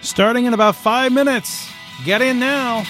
Starting in about 5 minutes. Get in now.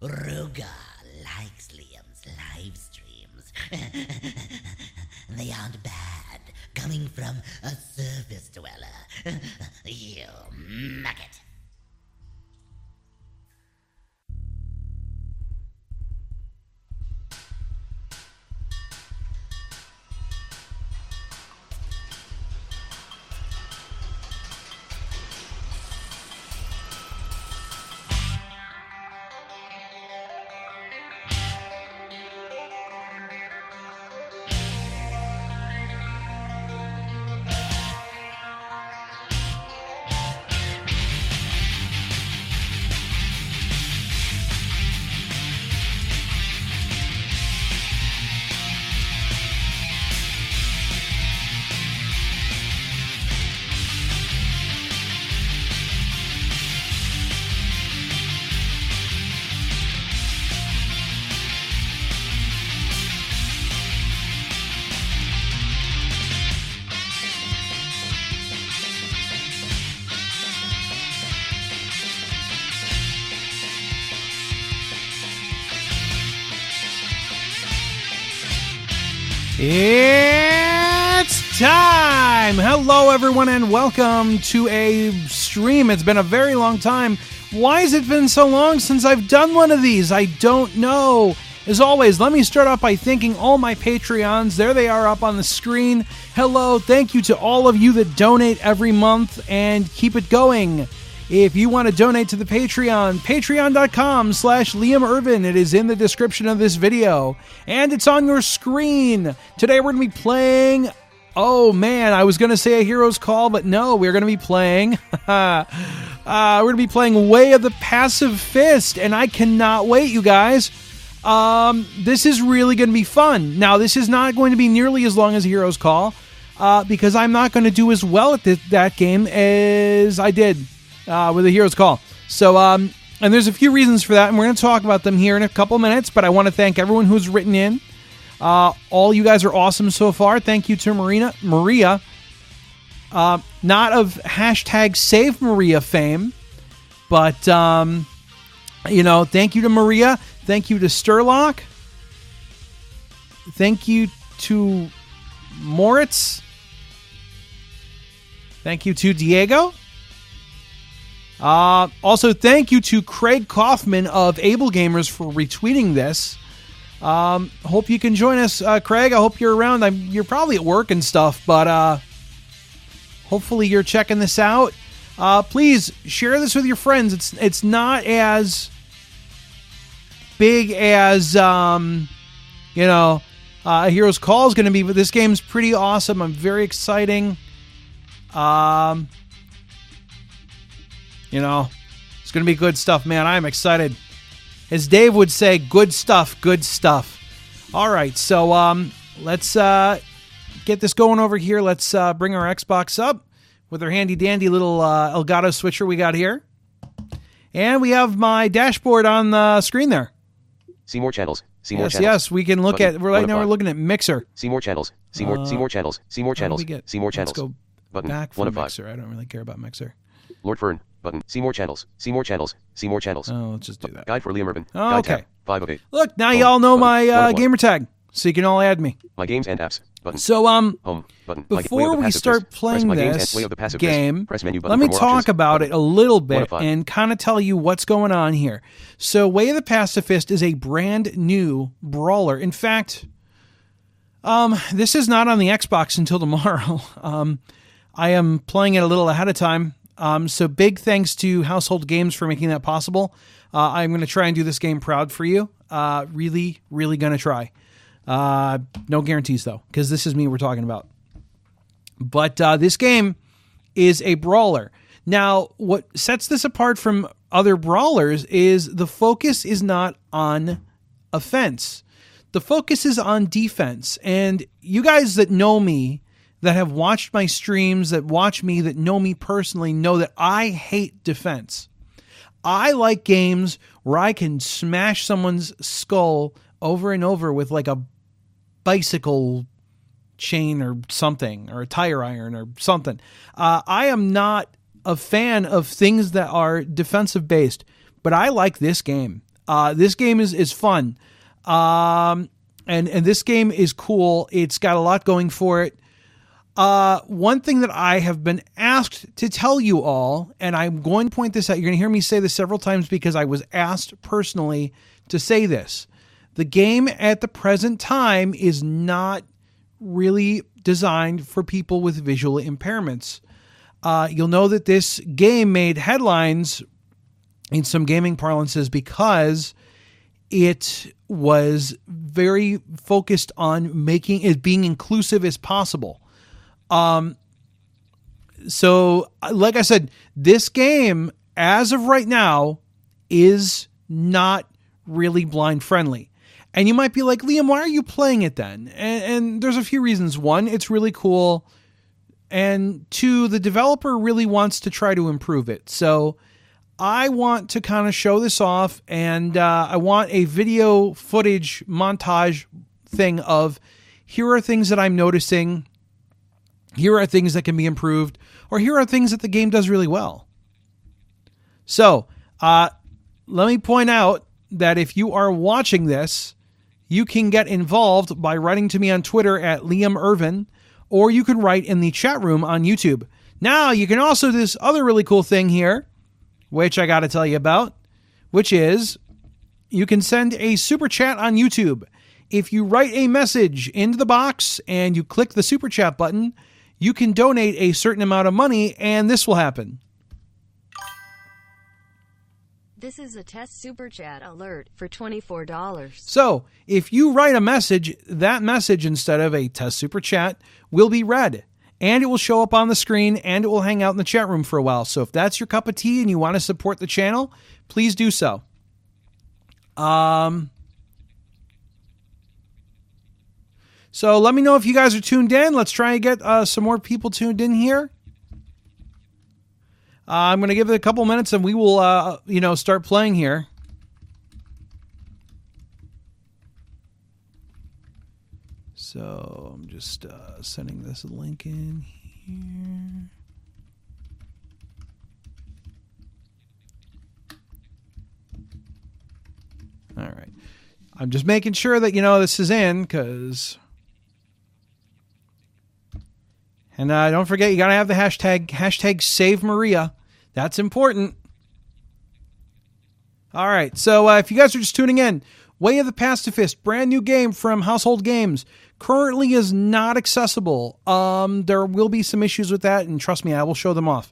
Ruga likes Liam's live streams. They aren't bad, coming from a surface dweller. You maggot. It's time! Hello, everyone, and welcome to a stream. It's been a very long time. Why has it been so long since I've done one of these? I don't know. As always, let me start off by thanking all my Patreons. There they are up on the screen. Hello, thank you to all of you that donate every month and keep it going. If you want to donate to the Patreon, patreon.com/Liam Irvin. It is in the description of this video, and it's on your screen. Today we're going to be playing, oh man, I was going to say A Hero's Call, but no, we're going to be playing, we're going to be playing Way of the Passive Fist, and I cannot wait, you guys. This is really going to be fun. Now, this is not going to be nearly as long as A Hero's Call, because I'm not going to do as well at that game as I did with A Hero's Call. So, and there's a few reasons for that, and we're going to talk about them here in a couple minutes, but I want to thank everyone who's written in. All you guys are awesome so far. Thank you to Maria. Not of hashtag Save Maria fame, but, thank you to Maria. Thank you to Sturlock. Thank you to Moritz. Thank you to Diego. Also, thank you to Craig Kaufman of Able Gamers for retweeting this. Hope you can join us, Craig. I hope you're around. You're probably at work and stuff, but hopefully you're checking this out. Please share this with your friends. It's not as big as A Hero's Call is going to be, but this game's pretty awesome. I'm very exciting. It's going to be good stuff, man. I'm excited. As Dave would say, good stuff, good stuff. All right, so let's get this going over here. Let's bring our Xbox up with our handy-dandy little Elgato switcher we got here. And we have my dashboard on the screen there. See more channels. See more channels. Yes, we can look button. at... Right now we're looking at Mixer. See more channels. See more channels. See more channels. See more channels. Let's go button. back 1 from of 5. Mixer. I don't really care about Mixer. Lord Fern. Button. See more channels. See more channels. See more channels. Oh, let's just do that. Guide for Liam Irvin. Oh, Guide okay. tab. 5 of 8. Look, now Home. y'all know Button. my 1 of 1. gamer tag, so you can all add me. My games and apps. Button. So, Home. Button. before we start playing this game, press menu button let me for more talk options. about it a little 1 bit of 5. and kind of tell you what's going on here. So, Way of the Pacifist is a brand new brawler. In fact, this is not on the Xbox until tomorrow. I am playing it a little ahead of time. So big thanks to Household Games for making that possible. I'm going to try and do this game proud for you. Really, really going to try. No guarantees, though, because this is me we're talking about. But this game is a brawler. Now, what sets this apart from other brawlers is the focus is not on offense. The focus is on defense. And you guys that know me, that have watched my streams, that watch me, that know me personally, know that I hate defense. I like games where I can smash someone's skull over and over with like a bicycle chain or something, or a tire iron or something. I am not a fan of things that are defensive based, but I like this game. This game is fun. And this game is cool. It's got a lot going for it. One thing that I have been asked to tell you all, and I'm going to point this out, you're going to hear me say this several times because I was asked personally to say this. The game at the present time is not really designed for people with visual impairments. You'll know that this game made headlines in some gaming parlances because it was very focused on making it being inclusive as possible. So like I said, this game as of right now is not really blind friendly. And you might be like, Liam, why are you playing it then? And there's a few reasons. One, it's really cool. And two, the developer really wants to try to improve it. So I want to kind of show this off, and I want a video footage montage thing of here are things that I'm noticing, here are things that can be improved, or here are things that the game does really well. So let me point out that if you are watching this, you can get involved by writing to me on Twitter at Liam Irvin, or you can write in the chat room on YouTube. Now, you can also do this other really cool thing here, which I got to tell you about, which is you can send a super chat on YouTube. If you write a message into the box and you click the super chat button, you can donate a certain amount of money, and this will happen. This is a test super chat alert for $24. So, if you write a message, that message, instead of a test super chat, will be read. And it will show up on the screen, and it will hang out in the chat room for a while. So if that's your cup of tea and you want to support the channel, please do so. So let me know if you guys are tuned in. Let's try and get some more people tuned in here. I'm going to give it a couple minutes, and we will, start playing here. So I'm just sending this link in here. All right. I'm just making sure that, this is in, because... And don't forget, you got to have the hashtag Save Maria. That's important. All right. So if you guys are just tuning in, Way of the Pacifist, brand new game from Household Games, currently is not accessible. There will be some issues with that, and trust me, I will show them off.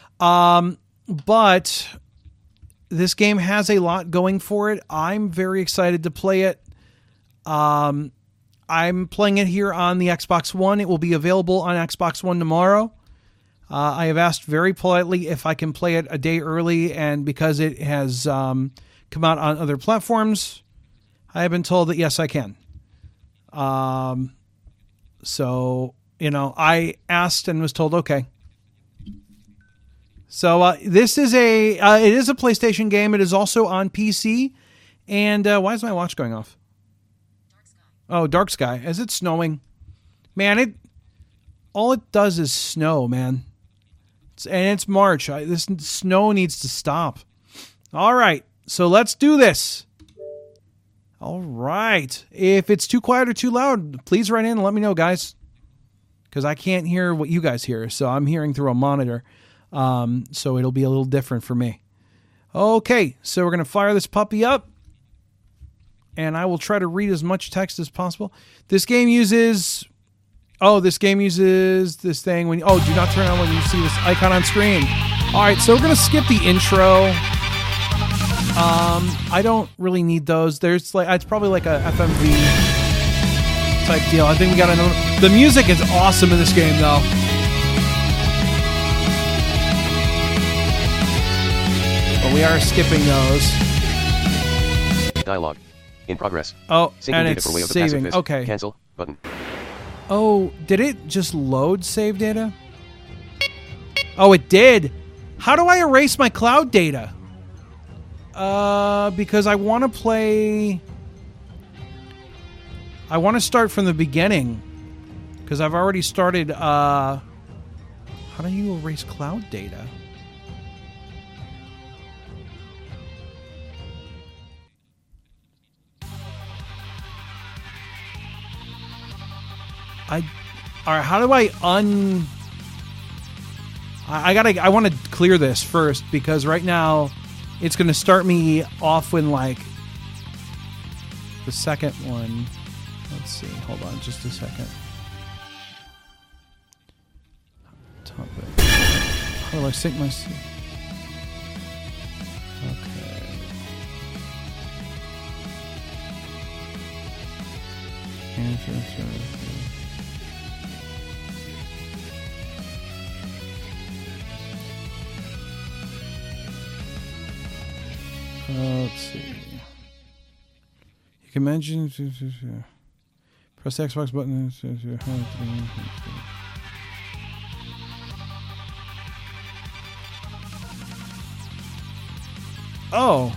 But this game has a lot going for it. I'm very excited to play it. I'm playing it here on the Xbox One. It will be available on Xbox One tomorrow. I have asked very politely if I can play it a day early, and because it has come out on other platforms, I have been told that yes, I can. So, I asked and was told okay. So this is it is a PlayStation game. It is also on PC. And why is my watch going off? Oh, Dark Sky. Is it snowing? Man, all it does is snow, man. It's March. This snow needs to stop. All right. So let's do this. All right. If it's too quiet or too loud, please write in and let me know, guys. Because I can't hear what you guys hear. So I'm hearing through a monitor. So it'll be a little different for me. Okay. So we're going to fire this puppy up. And I will try to read as much text as possible. This game uses this thing when do not turn on when you see this icon on screen. All right, so we're going to skip the intro. I don't really need those. There's it's probably like a FMV type deal. I think we got another. The music is awesome in this game though. But we are skipping those. Dialogue. In progress. Oh, Syncing and data it's for Way of the saving. Pacifist. Okay. Cancel button. Oh, did it just load save data? Oh, it did. How do I erase my cloud data? Because I want to play... I want to start from the beginning. Because I've already started... How do you erase cloud data? All right, how do I I want to clear this first because right now it's going to start me off when like the second one. Let's see. Hold on just a second. Topic. How do I sync my... Okay. Let's see. You can mention... Press the Xbox button. Oh.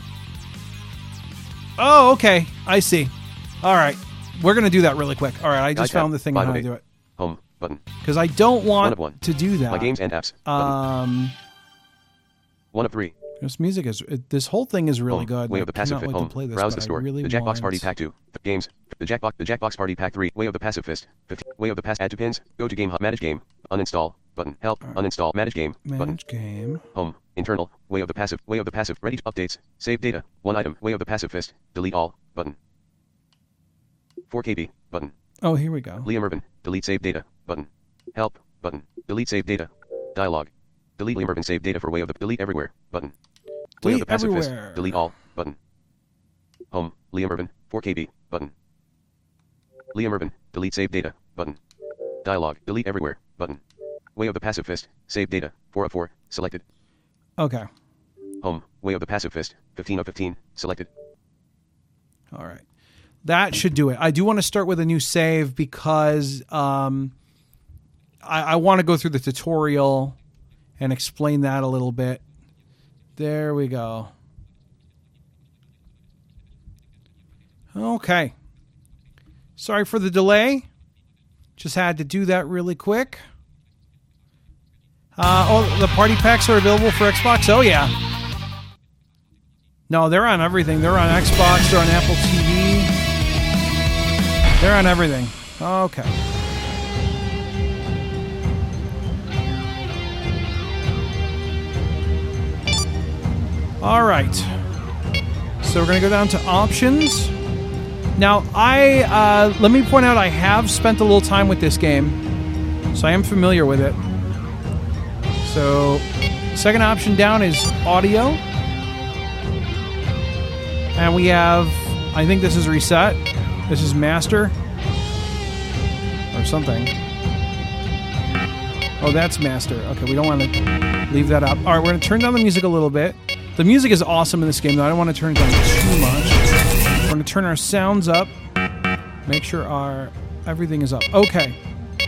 Oh, okay. I see. All right. We're going to do that really quick. All right. I just found the thing on how to do it. Home button. Because I don't want one. to do that. My games and apps. Button. 1 of 3. This music is... This whole thing is really Home. good. Way of the Passive Fist. Home. Play this, Browse the store. really the Jackbox want... Party Pack 2. The games. The Jackbox Party Pack 3. Way of the Passive Fist. 15. Way of the Pass. Add to pins. Go to game. Manage game. Uninstall. Button. Help. Right. Uninstall. Manage game. Manage button. Game. Home. Internal. Way of the Passive. Way of the Passive. Ready. Updates. Save data. 1 item. Way of the Passive Fist. Delete all. Button. 4KB. Button. Oh, here we go. Liam Irvin. Delete save data. Button. Help. Button. Delete save data. Dialogue. Delete Liam Irvin save data for way of the... Delete everywhere. Button. Way of the Passive Fist. Delete all. Button. Home. Liam Irvin. 4KB. Button. Liam Irvin. Delete save data. Button. Dialogue. Delete everywhere. Button. Way of the Passive Fist. Save data. 4 of 4. Selected. Okay. Home. Way of the Passive Fist. 15 of 15. Selected. All right. That should do it. I do want to start with a new save because I want to go through the tutorial and explain that a little bit. There we go. Okay. Sorry for the delay. Just had to do that really quick. The party packs are available for Xbox? Oh, yeah. No, they're on everything. They're on Xbox. They're on Apple TV. They're on everything. Okay. All right. So we're going to go down to options. Now, let me point out I have spent a little time with this game, so I am familiar with it. So, second option down is audio. And we have, I think this is reset. This is master. Or something. Oh, that's master. Okay, we don't want to leave that up. All right, we're going to turn down the music a little bit. The music is awesome in this game, though. I don't want to turn it down too much. We're going to turn our sounds up. Make sure everything is up. Okay.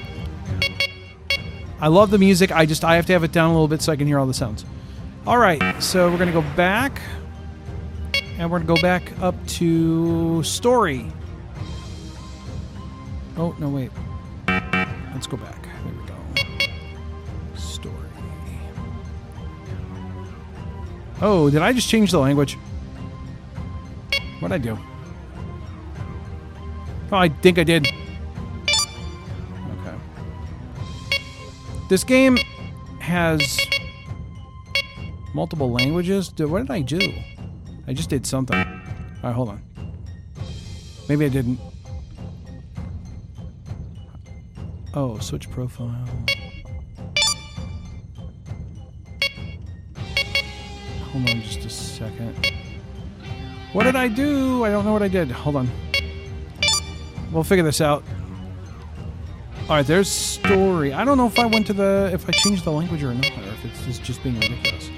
I love the music. I have to have it down a little bit so I can hear all the sounds. All right, so we're going to go back. And we're going to go back up to story. Oh, no, wait. Let's go back. There we go. Story. Oh, did I just change the language? What'd I do? Oh, I think I did. Okay. This game has multiple languages. What did I do? I just did something. All right, hold on. Maybe I didn't. Oh, switch profile. Hold on just a second. What did I do? I don't know what I did. Hold on. We'll figure this out. All right, there's story. I don't know if I went to if I changed the language or not, or if it's just being ridiculous.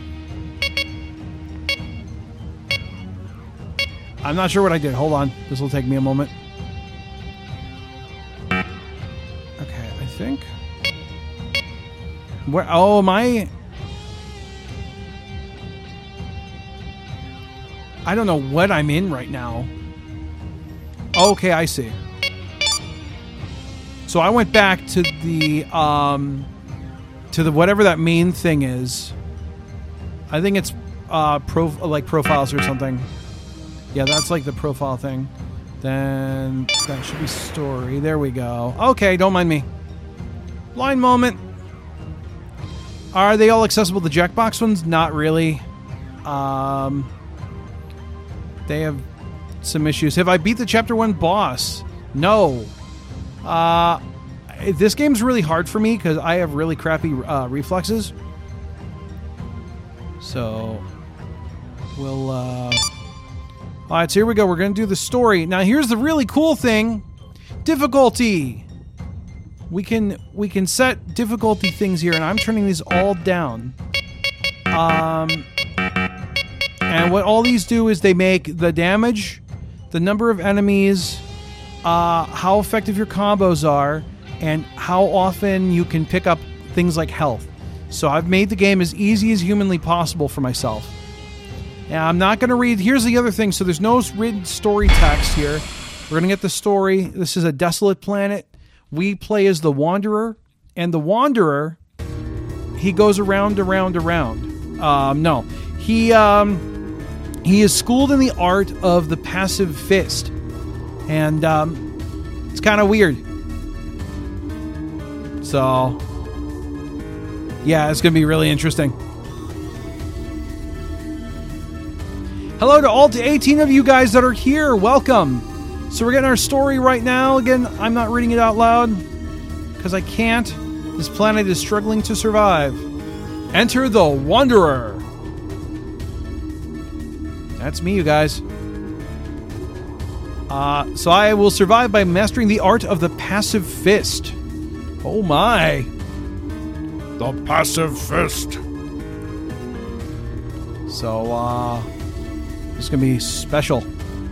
I'm not sure what I did. Hold on. This will take me a moment. Okay, I think. Where? Oh, my. I don't know what I'm in right now. Okay, I see. So I went back to the whatever that main thing is. I think it's profiles or something. Yeah, that's like the profile thing. Then that should be story. There we go. Okay, don't mind me. Blind moment. Are they all accessible? The Jackbox ones? Not really. They have some issues. Have I beat the Chapter 1 boss? No. This game's really hard for me because I have really crappy reflexes. So, we'll... Alright, so here we go. We're going to do the story. Now, here's the really cool thing. Difficulty. We can set difficulty things here, and I'm turning these all down. And what all these do is they make the damage, the number of enemies, how effective your combos are, and how often you can pick up things like health. So I've made the game as easy as humanly possible for myself. And I'm not going to read... Here's the other thing. So there's no written story text here. We're going to get the story. This is a desolate planet. We play as the Wanderer. And the Wanderer, he goes around. No. He is schooled in the art of the passive fist. And it's kind of weird. So, yeah, it's going to be really interesting. Hello to all 18 of you guys that are here. Welcome. So we're getting our story right now. Again, I'm not reading it out loud because I can't. This planet is struggling to survive. Enter the Wanderer. That's me, you guys. So I will survive by mastering the art of the passive fist. Oh my. The passive fist. So, it's going to be special.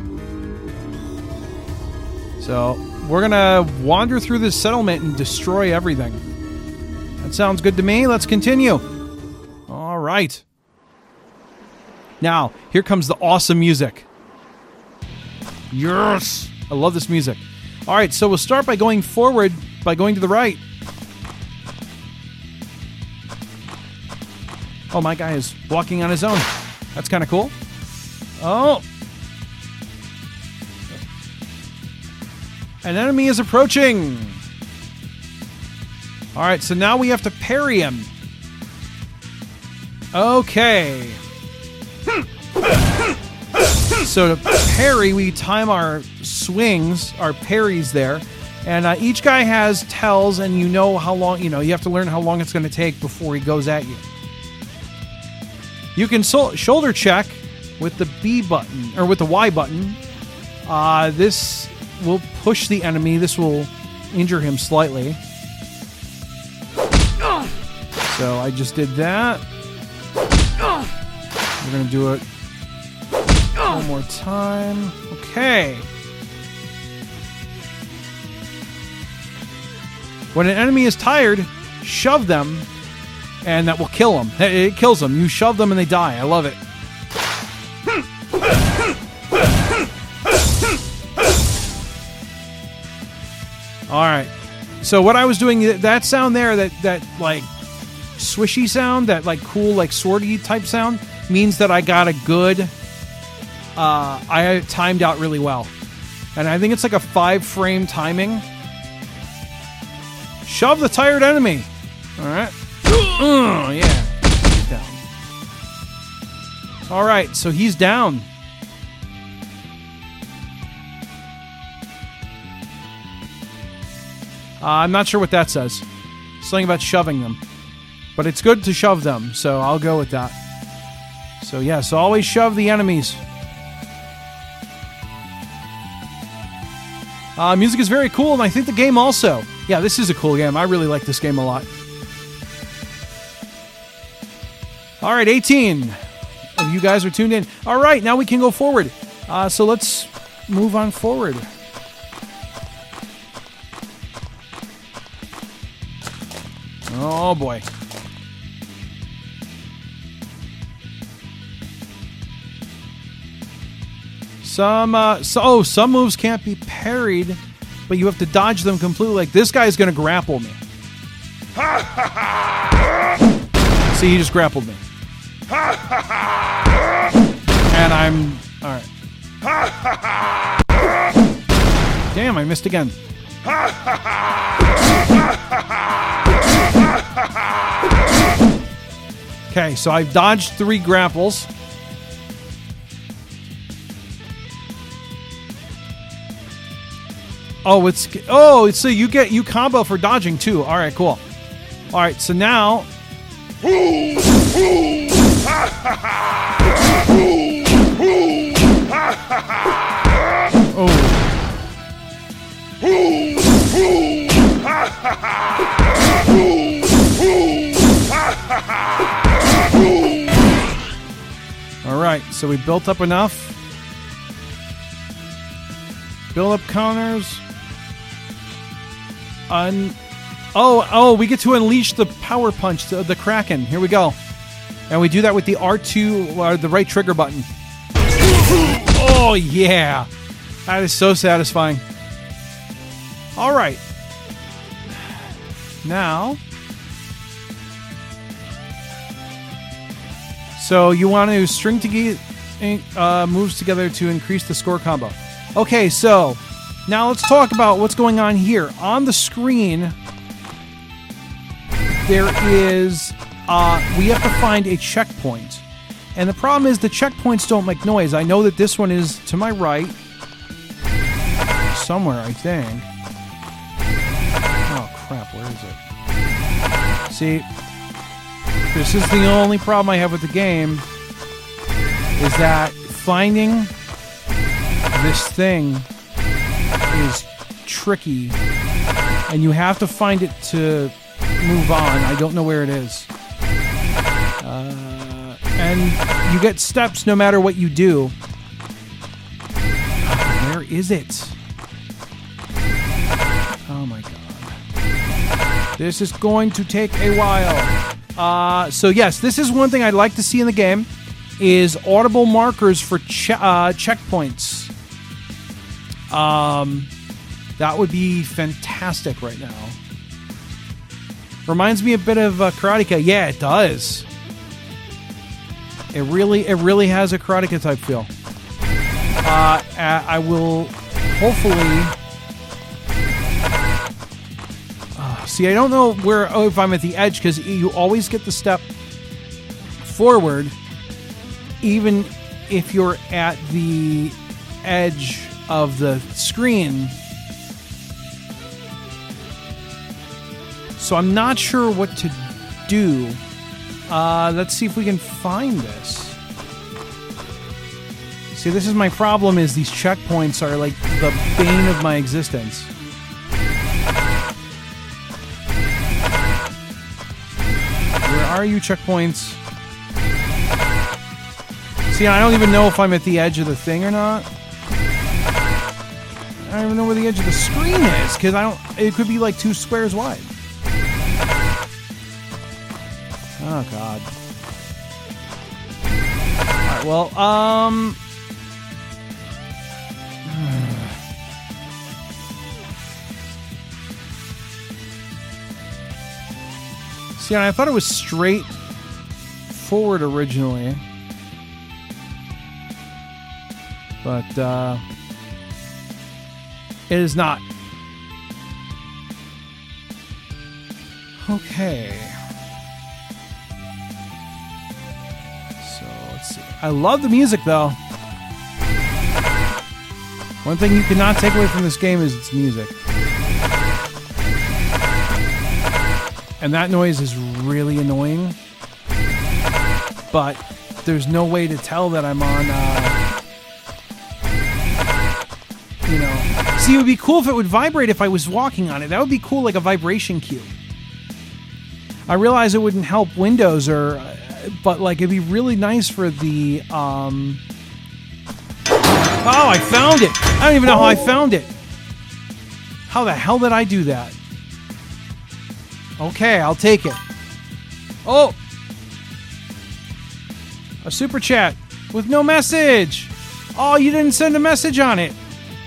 So, we're going to wander through this settlement and destroy everything. That sounds good to me. Let's continue. All right. Now, here comes the awesome music. Yes! I love this music. All right, so we'll start by going forward, by going to the right. Oh, my guy is walking on his own. That's kind of cool. Oh. An enemy is approaching. All right, so now we have to parry him. Okay. So to parry, we time our swings, our parries there. And each guy has tells, and you know how long, you have to learn how long it's going to take before he goes at you. You can shoulder check with the B button, or with the Y button. This will push the enemy. This will injure him slightly. So I just did that. We're going to do it one more time. Okay. When an enemy is tired, shove them, and that will kill them. It kills them. You shove them and they die. I love it. All right. So what I was doing, that sound there, that like swishy sound, that like cool like swordy type sound, means that I got a good. I timed out really well, and I think it's like a 5-frame timing. Shove the tired enemy. All right. Yeah. Get down. All right. So he's down. I'm not sure what that says. Something about shoving them. But it's good to shove them, so I'll go with that. So yeah, so always shove the enemies. Music is very cool, and I think the game also. Yeah, this is a cool game. I really like this game a lot. All right, 18 of you guys are tuned in. All right, now we can go forward. So let's move on forward. Oh, boy. Some moves can't be parried, but you have to dodge them completely. Like, this guy's going to grapple me. See, he just grappled me. And I'm... All right. Damn, I missed again. Okay, so I've dodged 3 grapples. So you combo for dodging too. All right, cool. All right, so now. All right, so we built up enough. Build up counters. We get to unleash the power punch, the Kraken. Here we go. And we do that with the R2, the right trigger button. Oh, yeah. That is so satisfying. All right. Now. So you want to string moves together to increase the score combo. Okay, so now let's talk about what's going on here. On the screen, there is, we have to find a checkpoint. And the problem is the checkpoints don't make noise. I know that this one is to my right. Somewhere, I think. Oh, crap, where is it? See, this is the only problem I have with the game, is that finding this thing is tricky, and you have to find it to move on. I don't know where it is. And you get steps no matter what you do. Where is it? Oh my god. This is going to take a while. So yes, this is one thing I'd like to see in the game, is audible markers for checkpoints. That would be fantastic right now. Reminds me a bit of Karateka. Yeah, it does. It really has a Karateka type feel. I will hopefully. See, I don't know if I'm at the edge, because you always get the step forward, even if you're at the edge of the screen. So I'm not sure what to do. Let's see if we can find this. See, this is my problem, is these checkpoints are like the bane of my existence. Where are you, checkpoints? See, I don't even know if I'm at the edge of the thing or not. I don't even know where the edge of the screen is, because it could be like 2 squares wide. Oh, God. Alright, well, see, I thought it was straight forward originally. But, it is not. Okay. So, let's see. I love the music, though. One thing you cannot take away from this game is its music. And that noise is really annoying. But there's no way to tell that I'm on, See, it would be cool if it would vibrate if I was walking on it. That would be cool, like a vibration cue. I realize it wouldn't help Windows, but like it'd be really nice for the. Oh, I found it! I don't even know how I found it. How the hell did I do that? Okay, I'll take it. Oh, a super chat with no message. Oh, you didn't send a message on it.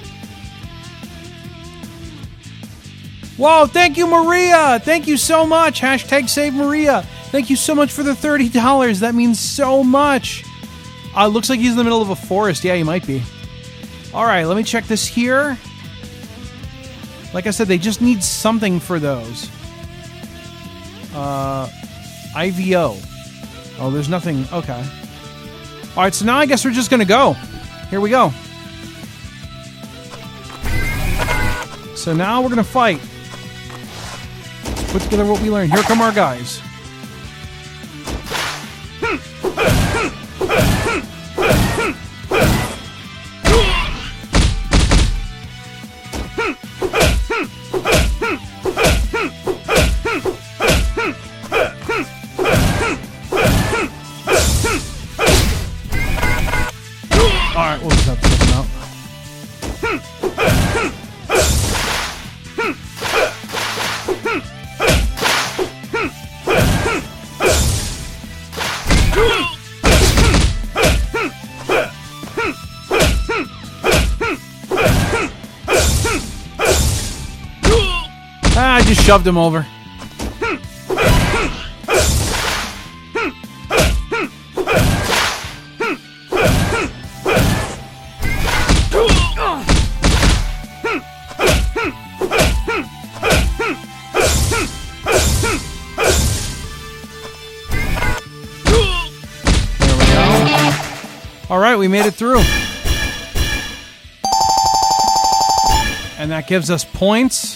Whoa, thank you, Maria. Thank you so much. Hashtag Save Maria. Thank you so much for the $30. That means so much. Looks like he's in the middle of a forest. Yeah, he might be. All right, let me check this here. Like I said, they just need something for those. IVO. Oh, there's nothing. Okay. All right, so now I guess we're just going to go. Here we go. So now we're going to fight. Put together what we learned. Here come our guys. Alright, we'll just have to check them out. I just shoved him over. Alright, we made it through. And that gives us points.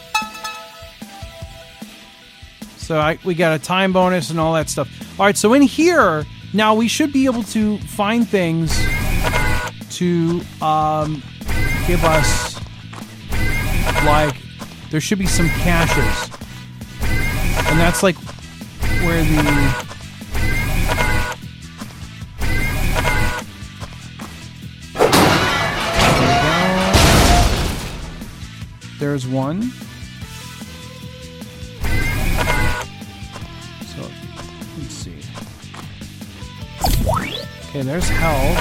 So we got a time bonus and all that stuff. Alright, so in here, now we should be able to find things to give us, like, there should be some caches. And that's like where the... There's one. So, let's see. Okay, there's health.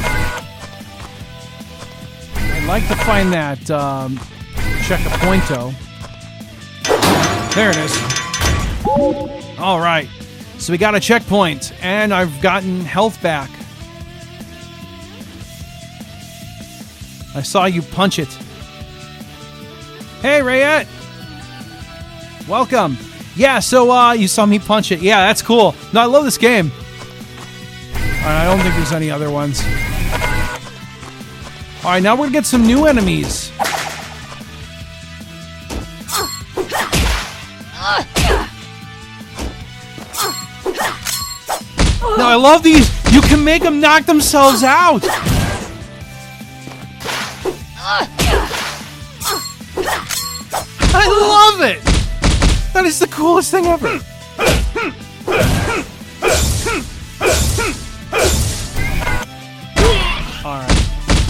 I'd like to find that checkpointo. There it is. All right. So we got a checkpoint, and I've gotten health back. I saw you punch it. Hey, Rayette! Welcome. Yeah, so you saw me punch it. Yeah, that's cool. No, I love this game. Alright, I don't think there's any other ones. Alright, now we're gonna get some new enemies. No, I love these. You can make them knock themselves out. I love it! That is the coolest thing ever. Alright.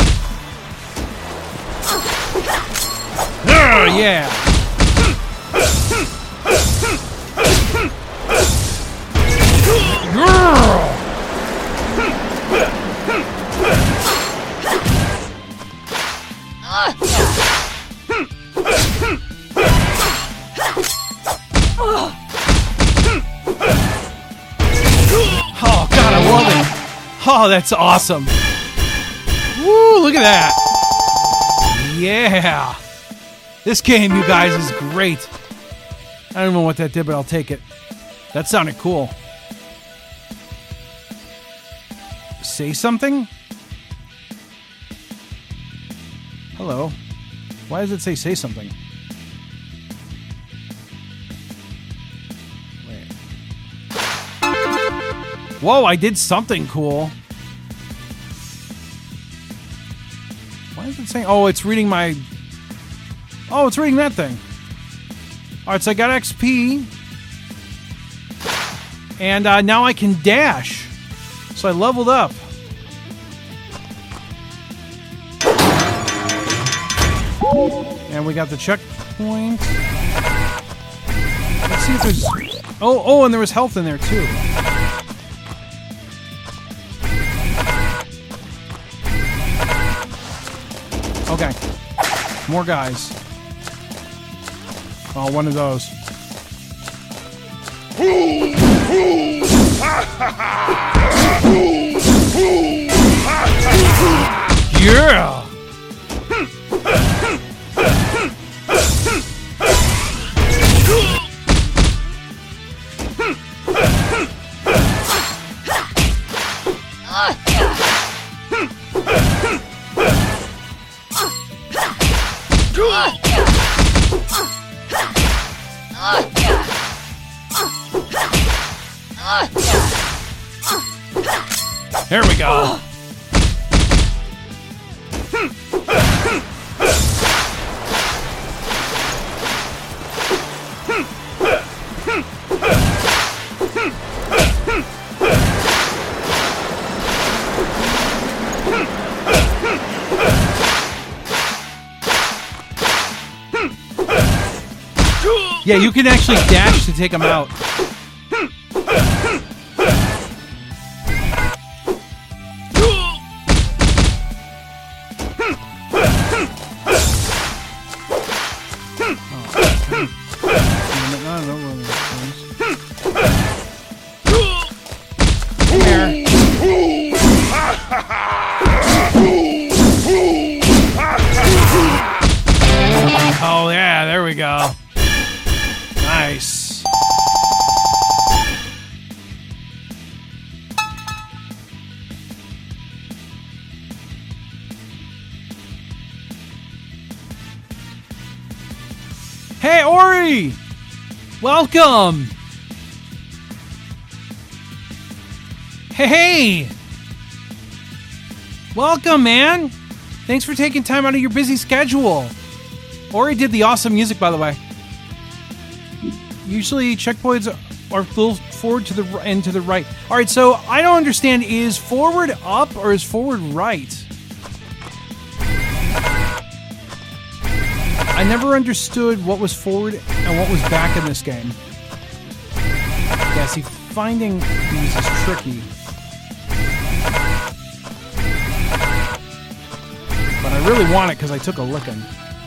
Yeah! Girl! Oh, God, I love it. Oh, that's awesome. Woo, look at that. Yeah. This game, you guys, is great. I don't know what that did, but I'll take it. That sounded cool. Say something? Hello. Why does it say something? Wait. Whoa, I did something cool. Why is it saying... Oh, it's reading my... Oh, it's reading that thing. Alright, so I got XP. And now I can dash. So I leveled up. And we got the checkpoint. Let's see if there's... Oh, and there was health in there, too. Okay. More guys. Oh, one of those. Yeah! There we go. Yeah, you can actually dash to take them out. Oh yeah, there we go. Nice. Hey, Ori! Welcome! Hey! Welcome, man! Thanks for taking time out of your busy schedule. Ori did the awesome music, by the way. Usually checkpoints are a little forward to the and to the right. All right, so I don't understand. Is forward up or is forward right? I never understood what was forward and what was back in this game. Yeah, see, finding these is tricky. But I really want it because I took a licking.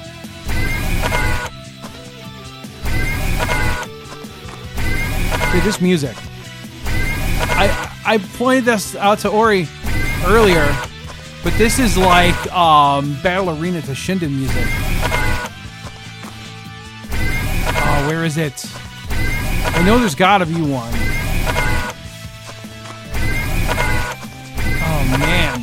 Dude, this music. I pointed this out to Ori earlier, but this is like Battle Arena to Shinden music. Oh, where is it? I know there's gotta be one. Oh, man.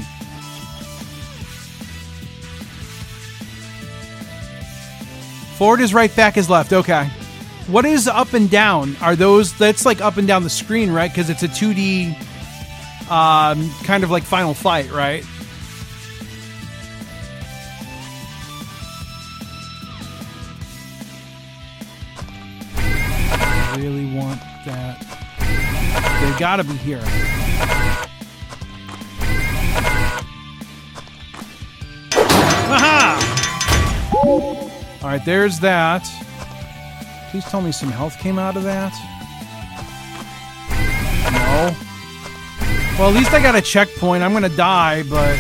Forward is right, back is left. Okay. What is up and down? Are those... That's like up and down the screen, right? Because it's a 2D kind of like Final Fight, right? I really want that. They gotta be here. Aha! Alright, there's that. Please tell me some health came out of that. No. Well, at least I got a checkpoint. I'm gonna die, but...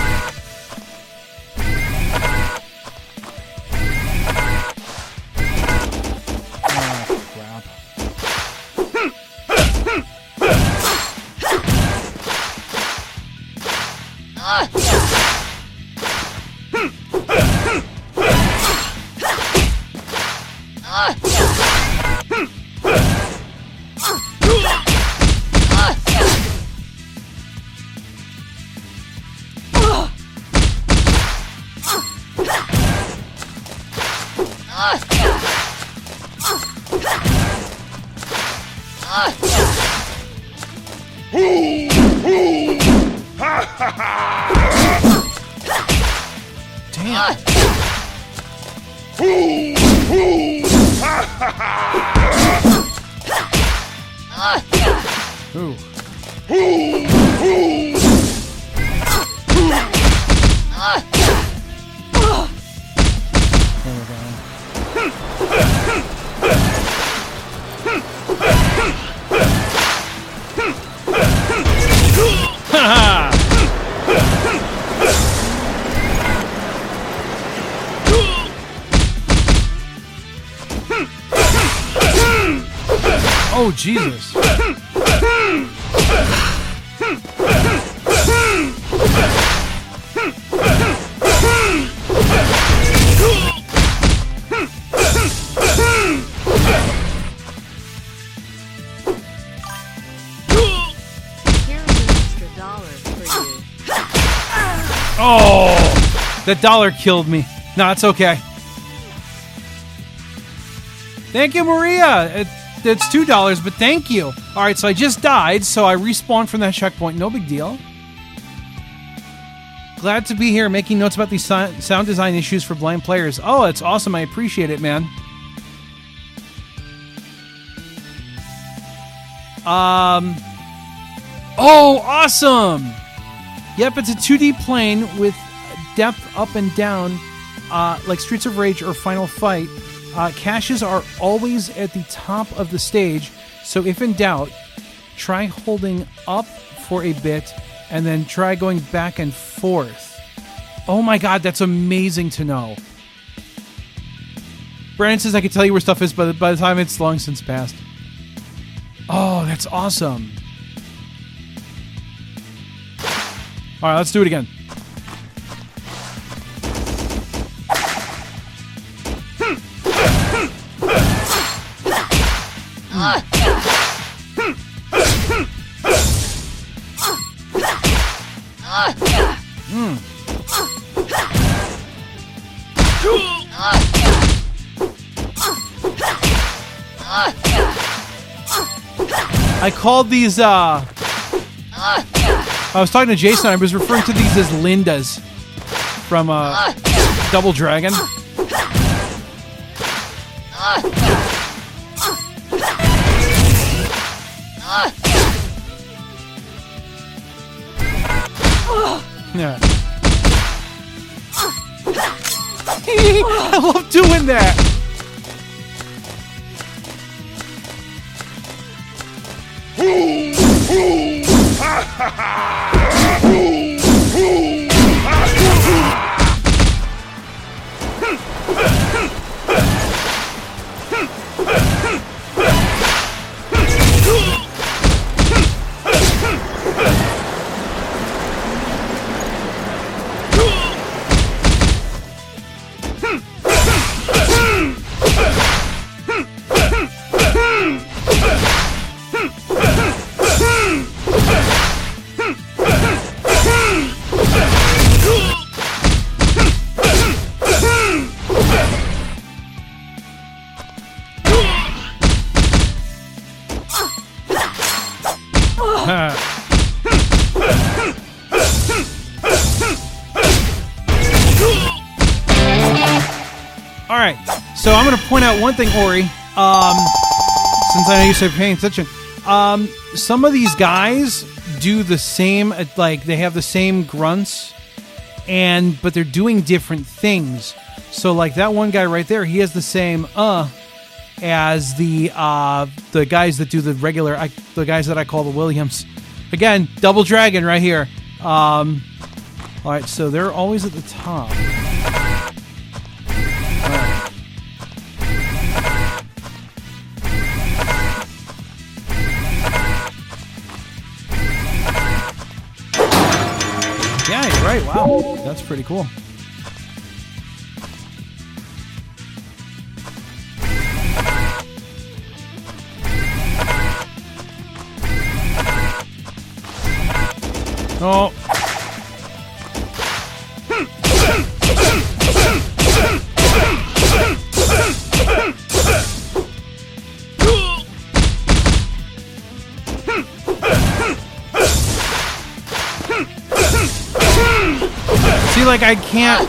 Oh, crap. Damn. Ooh. Oh, Jesus. Oh, that dollar killed me. No, it's okay. Thank you, Maria. It's $2, but thank you. All right, so I just died, so I respawned from that checkpoint. No big deal. Glad to be here making notes about these sound design issues for blind players. Oh, that's awesome. I appreciate it, man. Oh, awesome. Yep, it's a 2D plane with depth up and down, like Streets of Rage or Final Fight. Caches are always at the top of the stage, so if in doubt, try holding up for a bit and then try going back and forth. Oh my god, that's amazing to know. Brandon says I can tell you where stuff is, but by the time it's long since passed. Oh, that's awesome. Alright, let's do it again. I called these, I was talking to Jason, I was referring to these as Lindas from, Double Dragon. Yeah. I love doing that. Alright, so I'm going to point out one thing, Ori, since I know you started paying attention. Some of these guys do the same, like, they have the same grunts, but they're doing different things. So, like, that one guy right there, he has the same, as the guys that do the regular, the guys that I call the Williams. Again, Double Dragon right here. Alright, so they're always at the top. Yeah, you're right. Wow. That's pretty cool. Oh. See, like, I can't...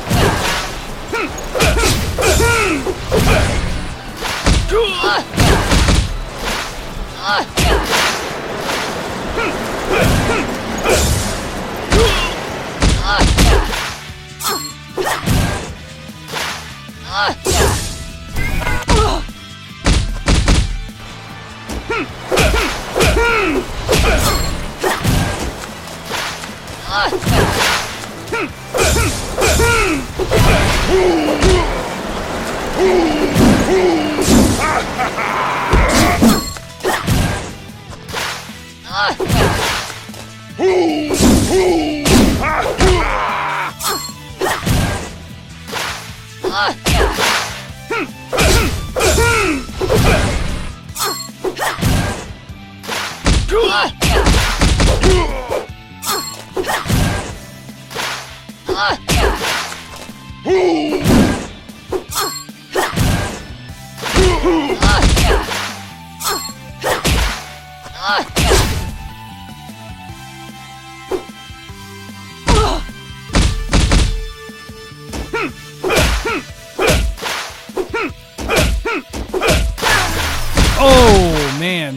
Oh, man.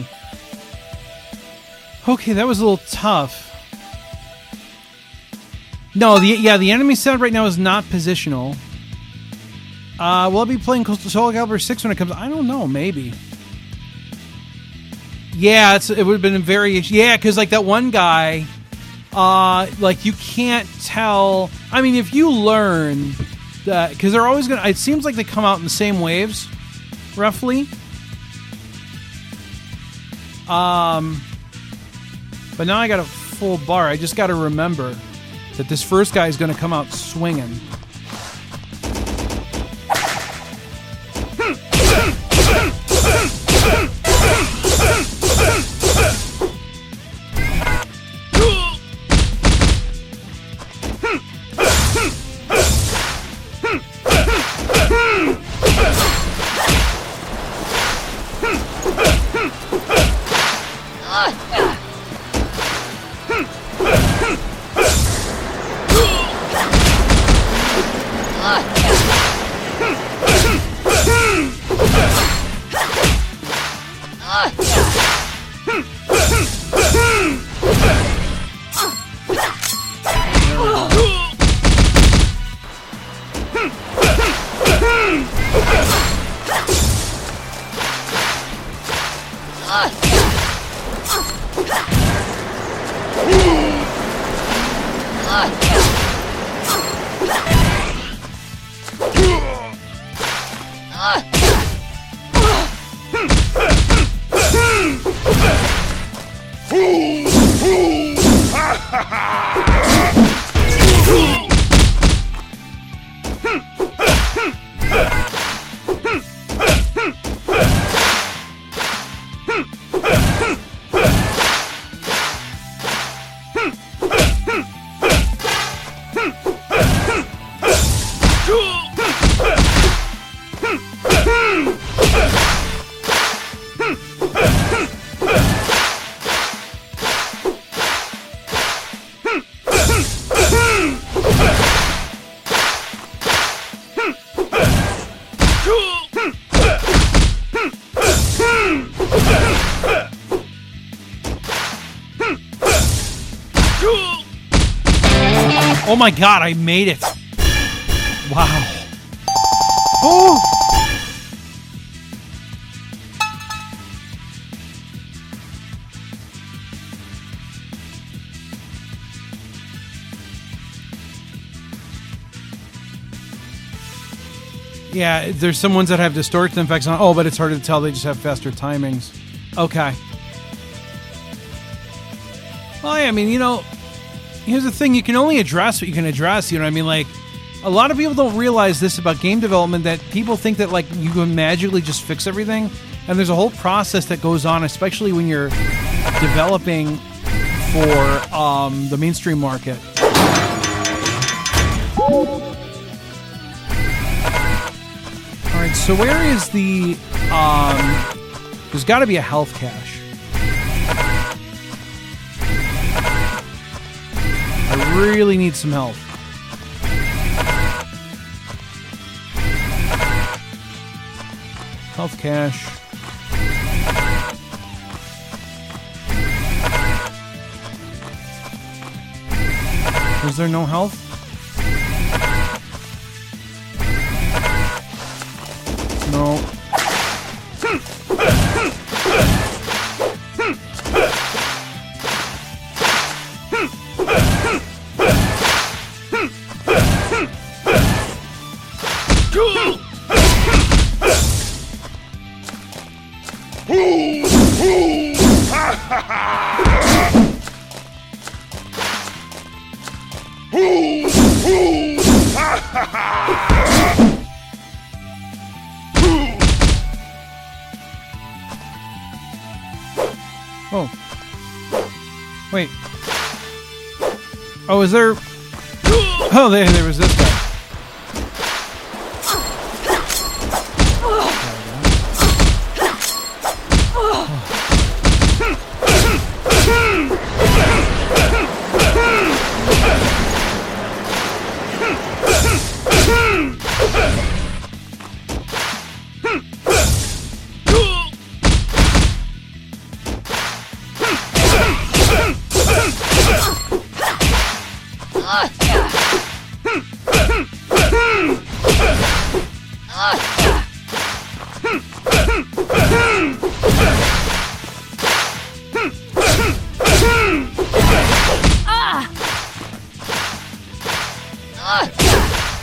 Okay, that was a little tough. No, the enemy setup right now is not positional. Will I be playing Soul Calibur 6 when it comes? I don't know, maybe. Yeah, it would have been very... Yeah, because like that one guy, like you can't tell... I mean, if you learn that... Because they're always going to... It seems like they come out in the same waves, roughly. But now I got a full bar. I just got to remember that this first guy is going to come out swinging. Oh my god, I made it. Wow. Oh. Yeah, there's some ones that have distortion effects on. Oh, but it's hard to tell. They just have faster timings. Okay. Well, yeah, I mean, you know, here's the thing. You can only address what you can address. You know what I mean? Like, a lot of people don't realize this about game development, that people think that, like, you can magically just fix everything. And there's a whole process that goes on, especially when you're developing for the mainstream market. All right, so where is the... there's got to be a health cache. I really need some help. Health cache. Is there no health? No. Oh. Wait. Oh, is there... Oh, there was this guy.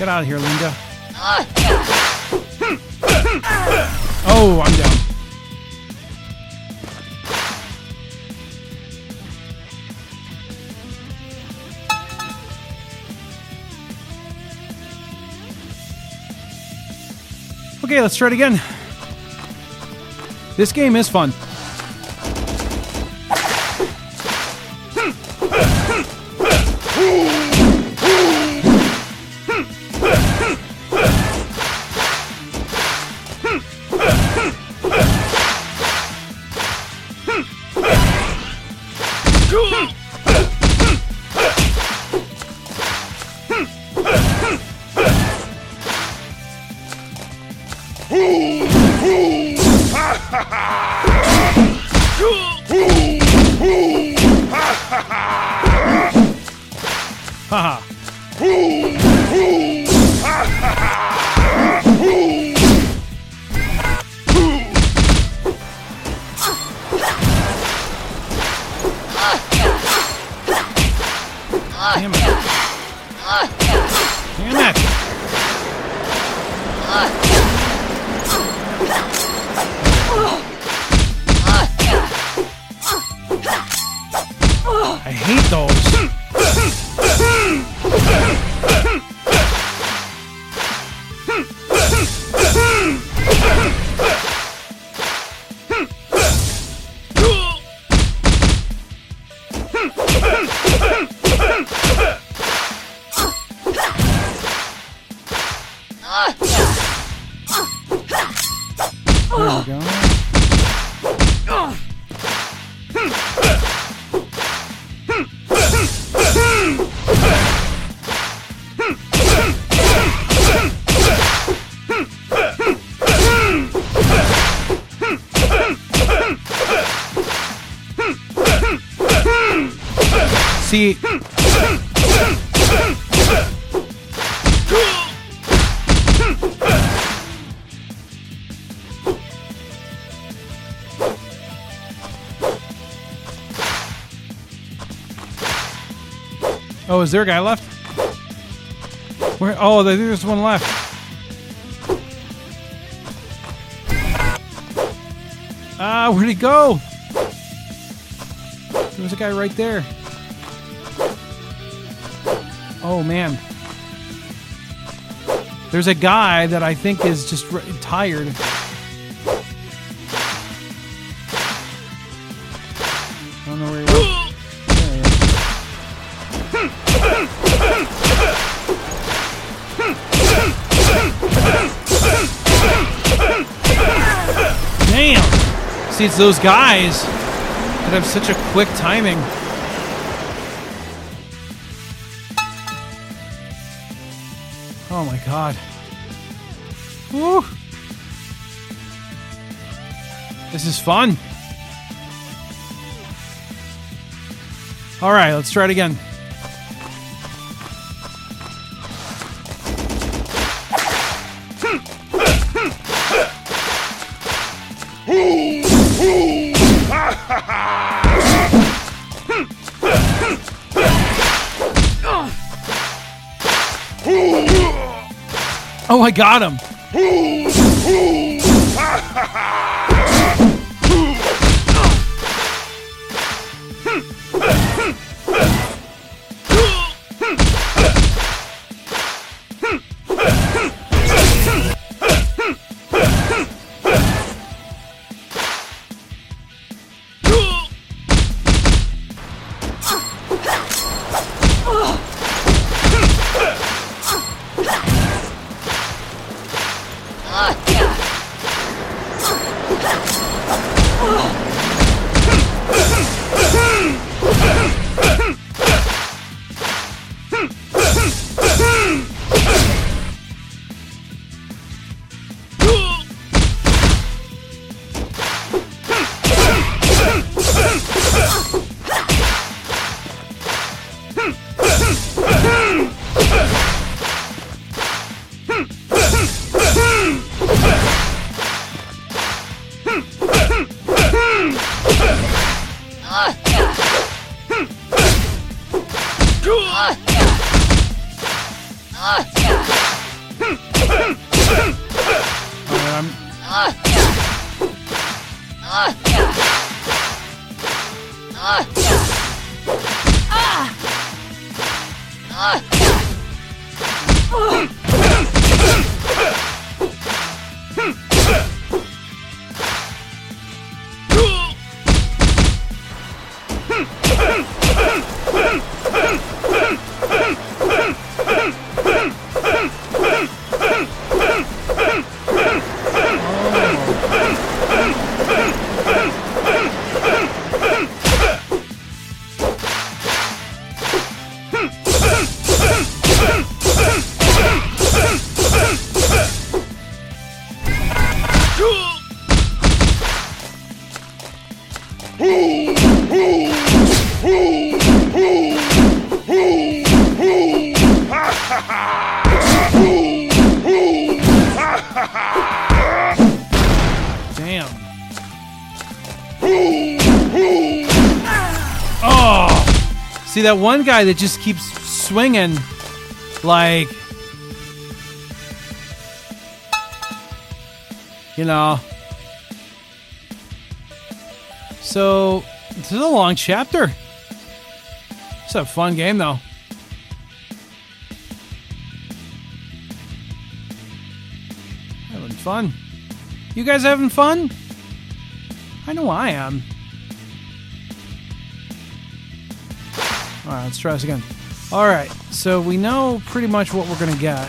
Get out of here, Linda. Oh, I'm down. Okay, let's try it again. This game is fun. Haha. Damn it. Damn it. I hate those. There we go. See, oh, is there a guy left? Where? Oh, I think there's one left. Ah, where'd he go? There's a guy right there. Oh, man. There's a guy that I think is just tired. I don't know where he was. There he is. Damn! See, it's those guys that have such a quick timing. Oh my god. Woo! This is fun. Alright, let's try it again. Oh, I got him. Damn. Oh! See, that one guy that just keeps swinging like... You know. So, this is a long chapter. It's a fun game, though. Having fun. You guys having fun? I know I am. Alright, let's try this again. Alright, so we know pretty much what we're gonna get.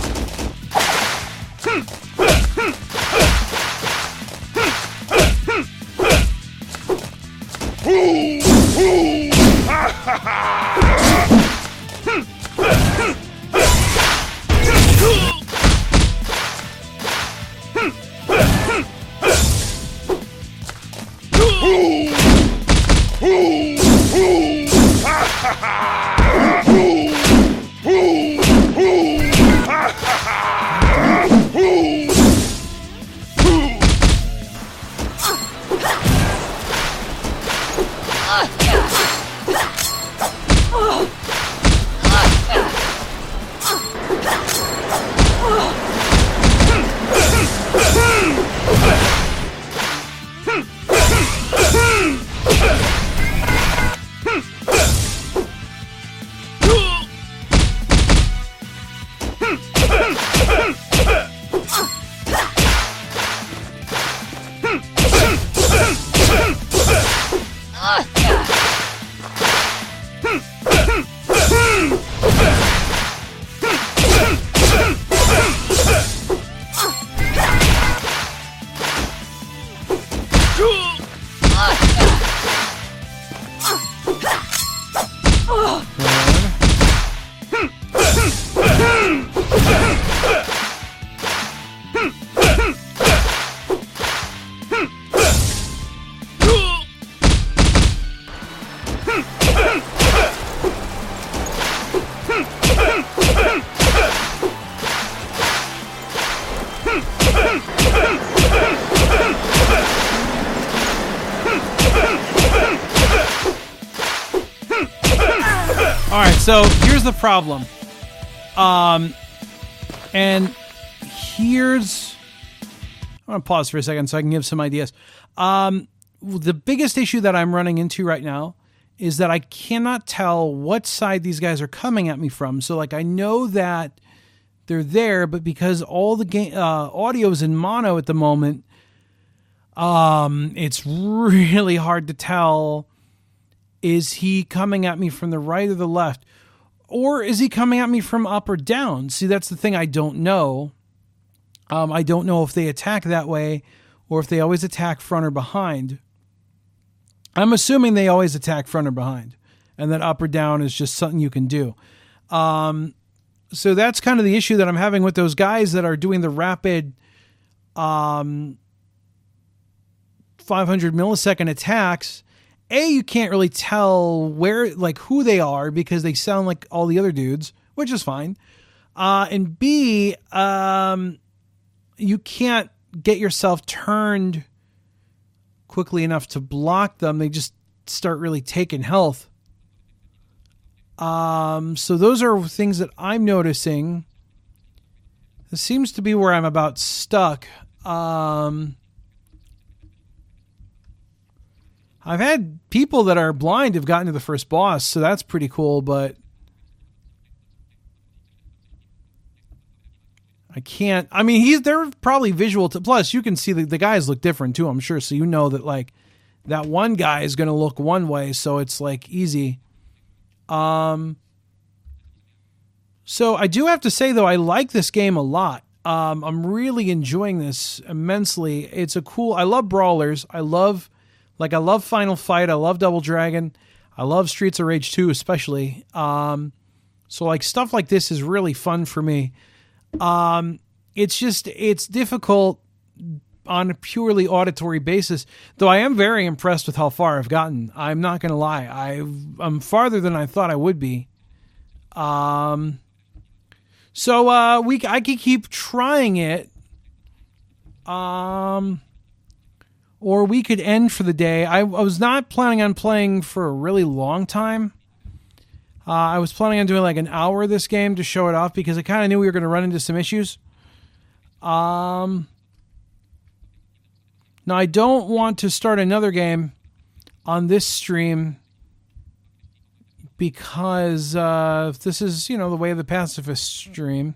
Alright, so here's the problem. And here's... I'm going to pause for a second so I can give some ideas. The biggest issue that I'm running into right now is that I cannot tell what side these guys are coming at me from. So, like, I know that they're there, but because all the game audio is in mono at the moment, it's really hard to tell. Is he coming at me from the right or the left? Or is he coming at me from up or down? See, that's the thing I don't know. I don't know if they attack that way or if they always attack front or behind. I'm assuming they always attack front or behind, and that up or down is just something you can do. So that's kind of the issue that I'm having with those guys that are doing the rapid 500 millisecond attacks. A, you can't really tell where, like, who they are because they sound like all the other dudes, which is fine. And B, you can't get yourself turned quickly enough to block them. They just start really taking health. So those are things that I'm noticing. This seems to be where I'm about stuck. I've had people that are blind have gotten to the first boss, so that's pretty cool, but I can't. I mean, they're probably visual. Plus, you can see the guys look different too, I'm sure. So you know that like that one guy is going to look one way, so it's like easy. So I do have to say though, I like this game a lot. I'm really enjoying this immensely. It's a cool. I love brawlers. I love Final Fight. I love Double Dragon. I love Streets of Rage 2 especially. So like stuff like this is really fun for me. It's difficult on a purely auditory basis, though I am very impressed with how far I've gotten. I'm not going to lie. I'm farther than I thought I would be. So I could keep trying it. Or we could end for the day. I was not planning on playing for a really long time. I was planning on doing like an hour of this game to show it off because I kind of knew we were going to run into some issues. Now, I don't want to start another game on this stream because this is, the way of the pacifist stream.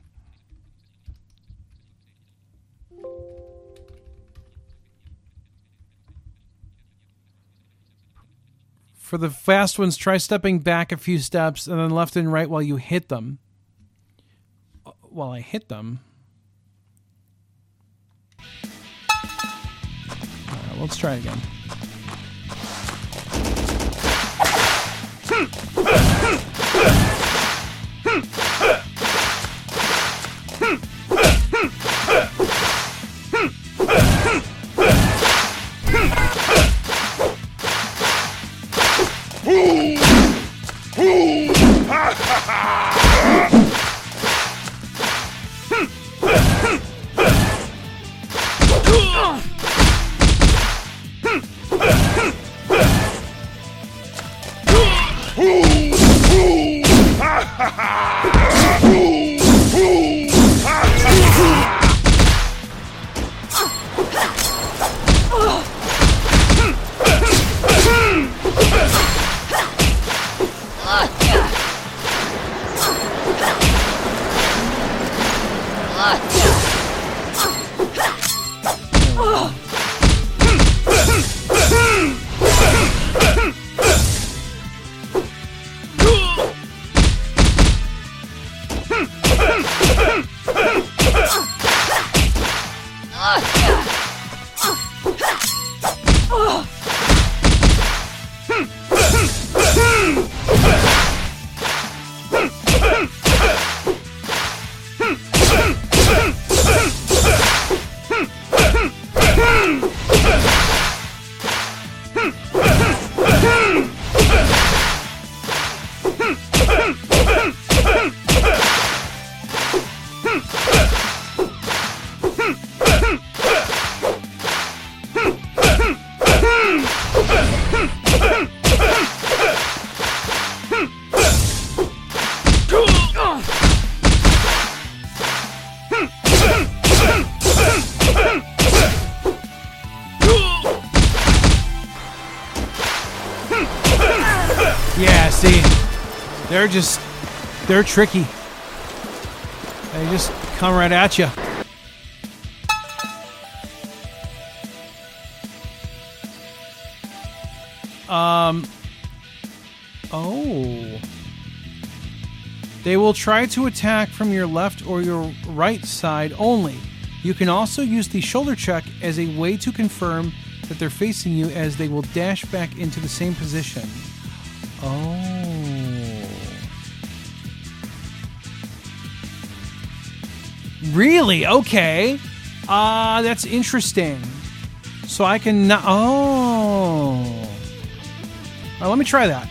For the fast ones, try stepping back a few steps and then left and right while you hit them. While I hit them. All right, let's try it again. Yeah, see, they're tricky. They just come right at you. Oh. They will try to attack from your left or your right side only. You can also use the shoulder check as a way to confirm that they're facing you, as they will dash back into the same position. Oh. Really? Okay. That's interesting. So I can not... Oh. All right, let me try that.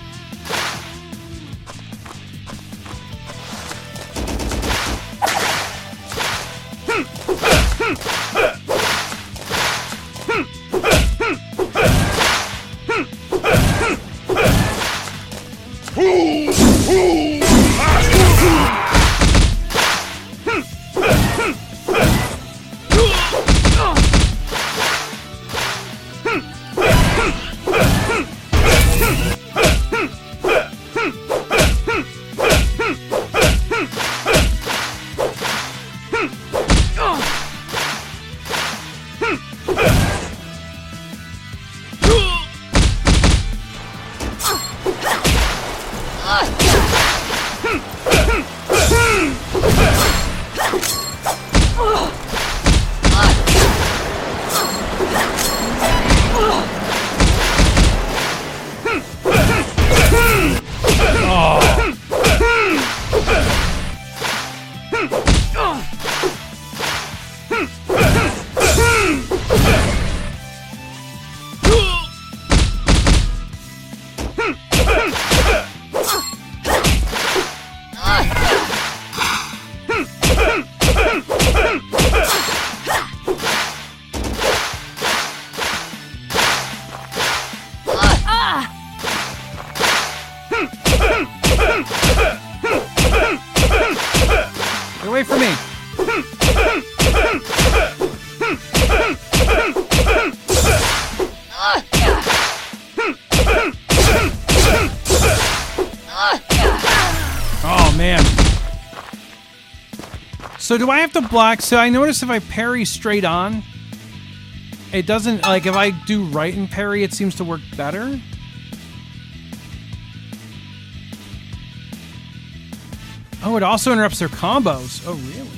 Get away from me. Oh, man. So do I have to block? So I notice if I parry straight on, it doesn't, like, if I do right and parry, it seems to work better. Oh, it also interrupts their combos. Oh, really?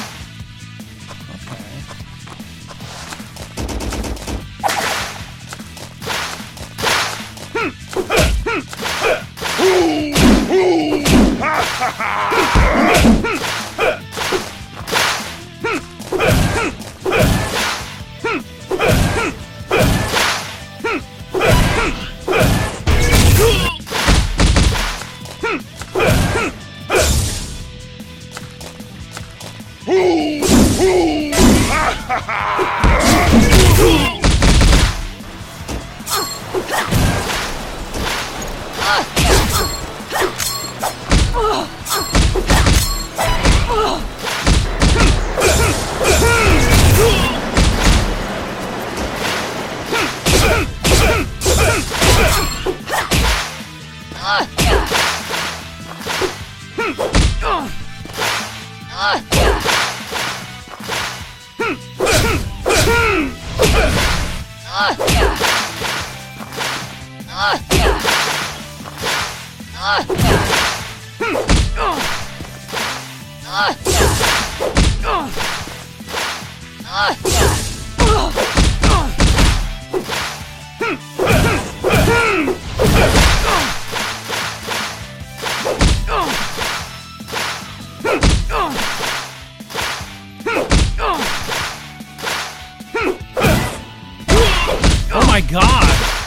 Oh my god!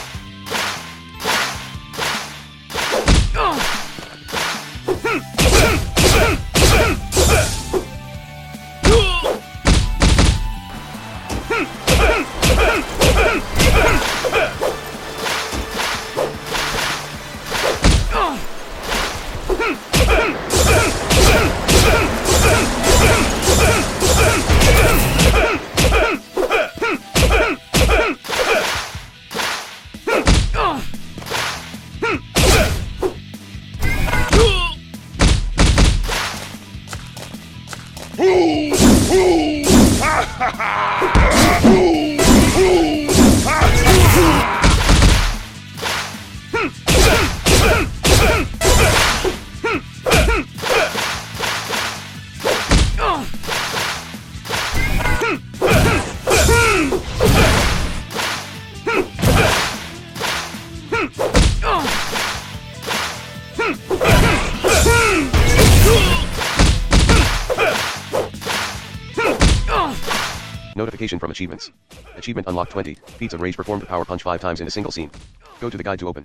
Notification from achievements. Achievement unlocked 20. Feats of rage performed power punch 5 times in a single scene. Go to the guide to open.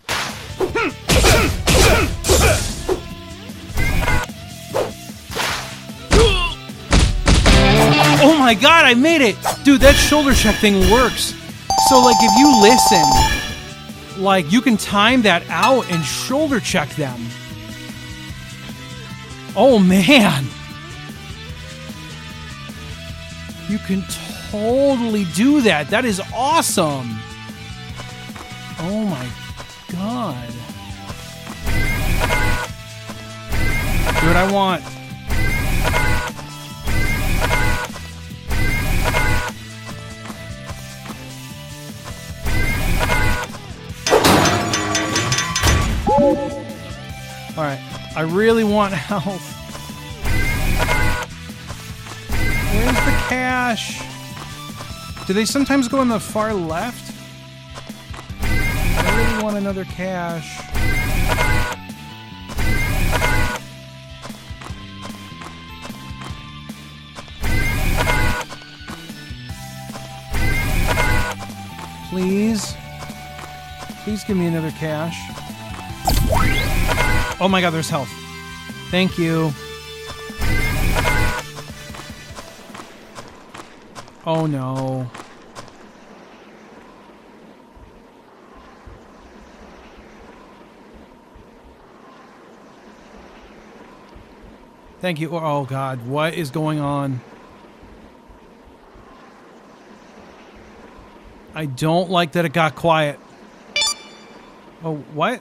Oh my god, I made it! Dude, that shoulder check thing works. So, like, if you listen, like, you can time that out and shoulder check them. Oh, man. You can totally do that. That is awesome. Oh, my God. Dude, I want... Alright. I really want health. Where's the cash? Do they sometimes go in the far left? I really want another cash. Please. Please give me another cash. Oh my god, there's health. Thank you. Oh no. Thank you. Oh god, what is going on? I don't like that it got quiet. Oh, what?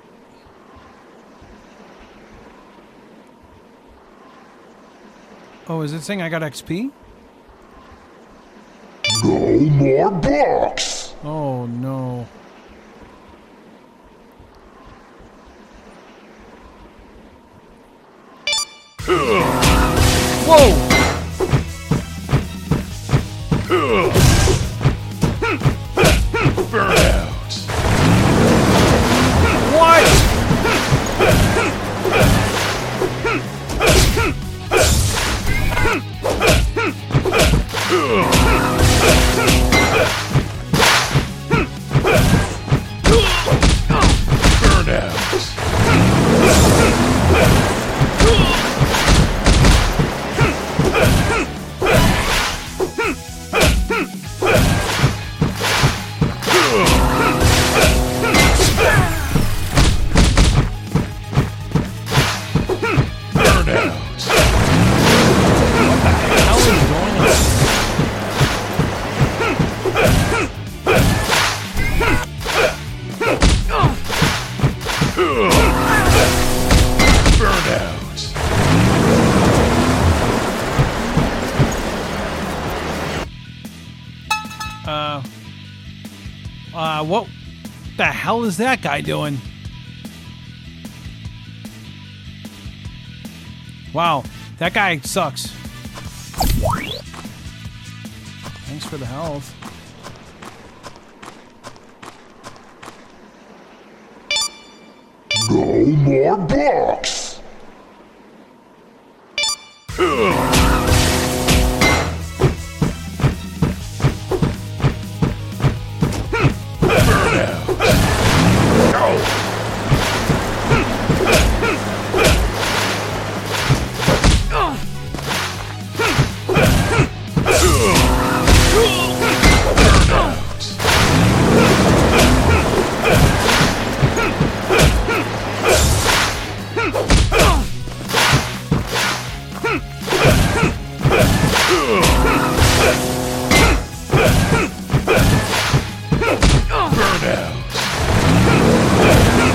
Oh, is it saying I got XP? No more blocks! Oh, no. Whoa! Burnout! What? What the hell is that guy doing? Wow, that guy sucks. Thanks for the health. No more blocks! Burnout!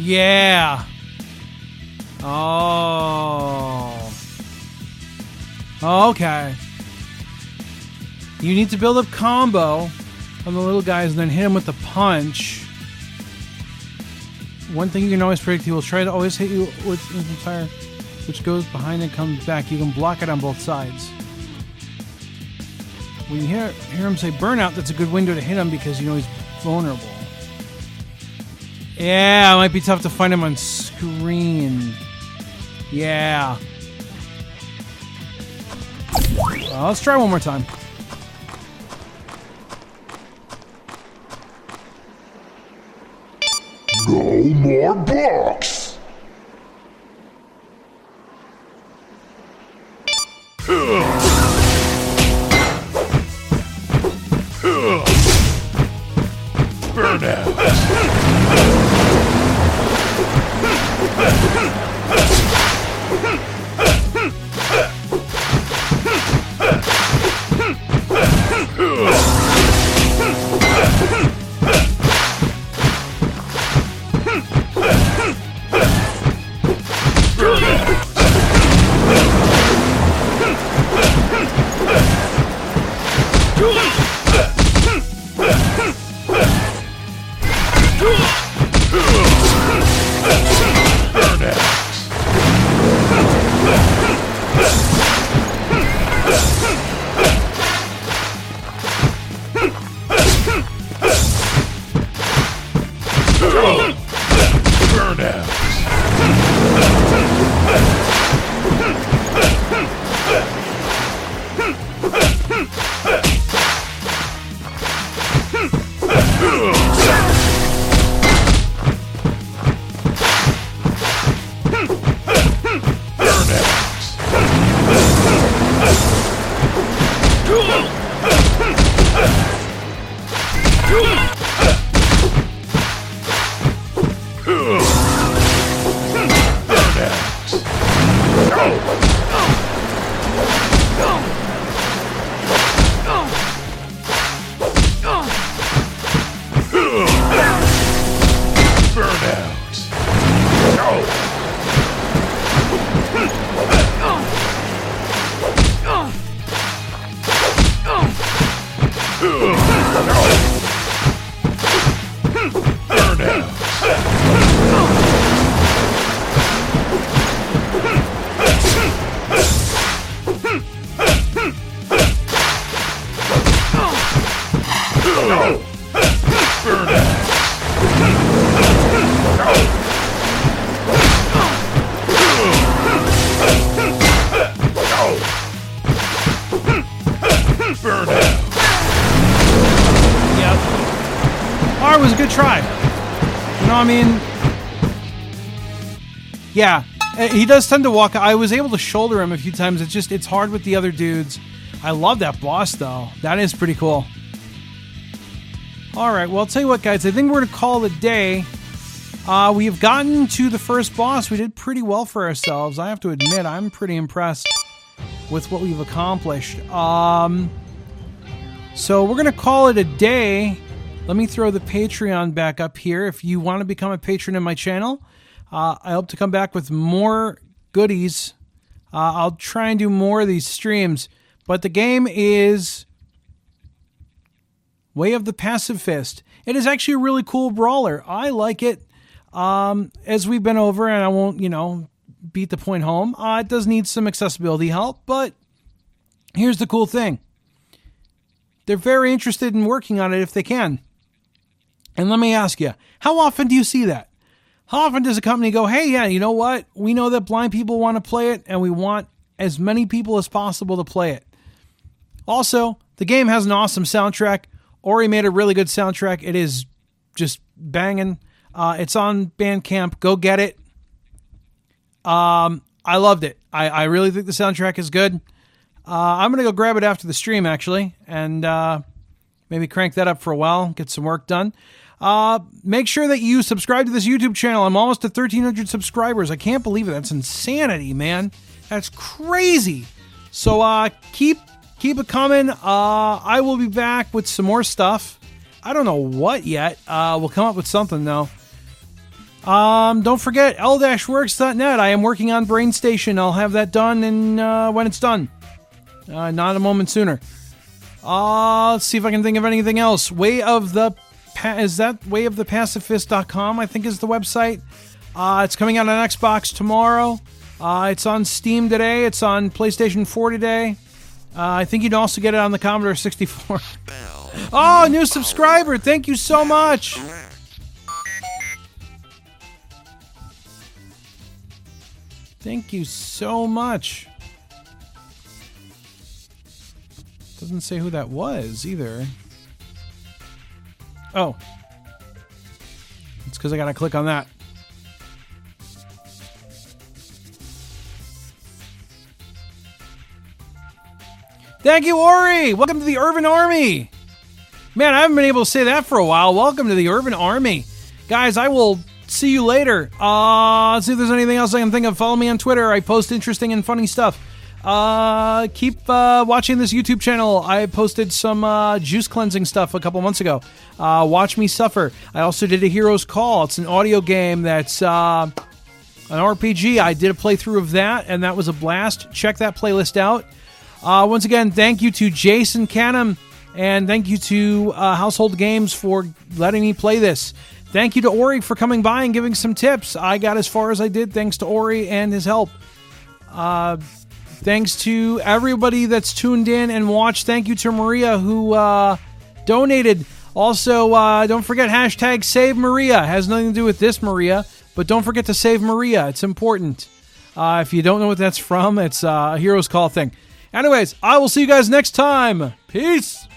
Yeah. Oh. Okay. You need to build up combo on the little guys and then hit him with the punch. One thing you can always predict, he will try to always hit you with instant fire, which goes behind and comes back. You can block it on both sides. When you hear him say burnout, that's a good window to hit him because you know he's vulnerable. Yeah, it might be tough to find him on screen. Yeah. Well, let's try one more time. No more blocks. Was a good try. You know what I mean? Yeah, he does tend to walk. I was able to shoulder him a few times. It's hard with the other dudes. I love that boss, though. That is pretty cool. All right, well, I'll tell you what, guys. I think we're going to call it a day. We have gotten to the first boss. We did pretty well for ourselves. I have to admit, I'm pretty impressed with what we've accomplished. So we're going to call it a day. Let me throw the Patreon back up here. If you want to become a patron in my channel, I hope to come back with more goodies. I'll try and do more of these streams. But the game is Way of the Passive Fist. It is actually a really cool brawler. I like it. As we've been over, and I won't, beat the point home. It does need some accessibility help, but here's the cool thing. They're very interested in working on it if they can. And let me ask you, how often do you see that? How often does a company go, hey, yeah, you know what? We know that blind people want to play it, and we want as many people as possible to play it. Also, the game has an awesome soundtrack. Ori made a really good soundtrack. It is just banging. It's on Bandcamp. Go get it. I loved it. I really think the soundtrack is good. I'm going to go grab it after the stream, actually, and maybe crank that up for a while, get some work done. Make sure that you subscribe to this YouTube channel. I'm almost to 1,300 subscribers. I can't believe it. That's insanity, man. That's crazy. So keep it coming. I will be back with some more stuff. I don't know what yet. We'll come up with something, though. Don't forget l-works.net. I am working on BrainStation. I'll have that done when it's done. Not a moment sooner. Let's see if I can think of anything else. wayofthepacifist.com, I think is the website. It's coming out on Xbox tomorrow. It's on Steam today. It's on PlayStation 4 today. I think you'd also get it on the Commodore 64. Oh, new subscriber. Thank you so much. Thank you so much. Doesn't say who that was either. Oh. It's because I got to click on that. Thank you, Ori! Welcome to the Urban Army! Man, I haven't been able to say that for a while. Welcome to the Urban Army. Guys, I will see you later. Let's see if there's anything else I can think of. Follow me on Twitter. I post interesting and funny stuff. Keep watching this YouTube channel. I posted some juice cleansing stuff a couple months ago. Watch me suffer. I also did a Hero's Call. It's an audio game that's an RPG. I did a playthrough of that, and that was a blast. Check that playlist out. Once again, thank you to Jason Canham, and thank you to Household Games for letting me play this. Thank you to Ori for coming by and giving some tips. I got as far as I did thanks to Ori and his help. Thanks to everybody that's tuned in and watched. Thank you to Maria who donated. Also, don't forget hashtag Save Maria. It has nothing to do with this Maria, but don't forget to save Maria. It's important. If you don't know what that's from, it's a Hero's Call thing. Anyways, I will see you guys next time. Peace.